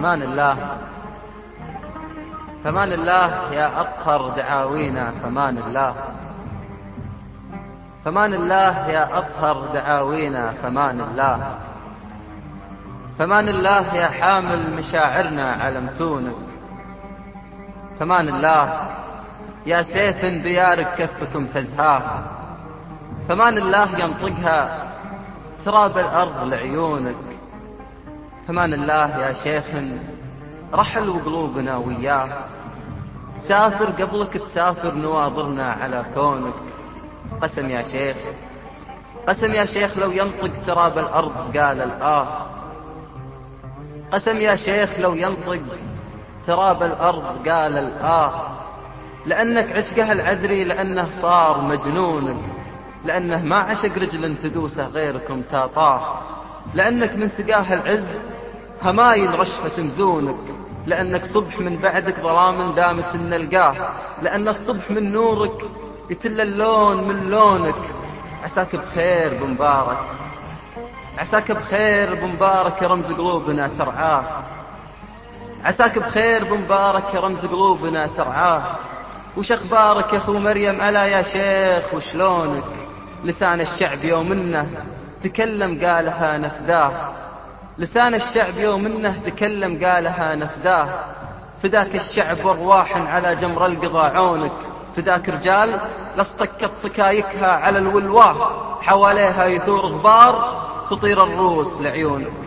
فمان الله، فمان الله يا أطهر دعاوينا، فمان الله، فمان الله يا أطهر دعاوينا، فمان الله، فمان الله يا حامل مشاعرنا على متونك، فمان الله يا سيف بيارق كفكم تزهاه، فمان الله ينطقها تراب الأرض لعيونك، فمان الله يا شيخ رحل وقلوبنا وياه، سافر قبلك تسافر نواظرنا على كونك، قسم يا شيخ، قسم يا شيخ لو ينطق تراب الأرض قال الآه، قسم يا شيخ لو ينطق تراب الأرض قال الآه، لأنك عشقه العذري، لأنه صار مجنونك، لأنه ما عشق رجل تدوسه غيركم تاطاه، لأنك من سقاه العز همايل رشفة مزونك، لأنك صبح من بعدك ظلام دامس نلقاه، لأن الصبح من نورك يتل اللون من لونك، عساك بخير بمبارك، عساك بخير بمبارك يا رمز قلوبنا ترعاه، عساك بخير بمبارك يا رمز قلوبنا ترعاه. وش أخبارك يا أخو مريم ألا يا شيخ وشلونك؟ لسان الشعب يومنه تكلم قالها نفداه، لسان الشعب يومنه تكلم قالها نفداه، فداك الشعب وارواح على جمر القضاء عونك، فداك رجال لاصطكت صكايكها على الولواه، حواليها يثور غبار تطير الروس لعيونك.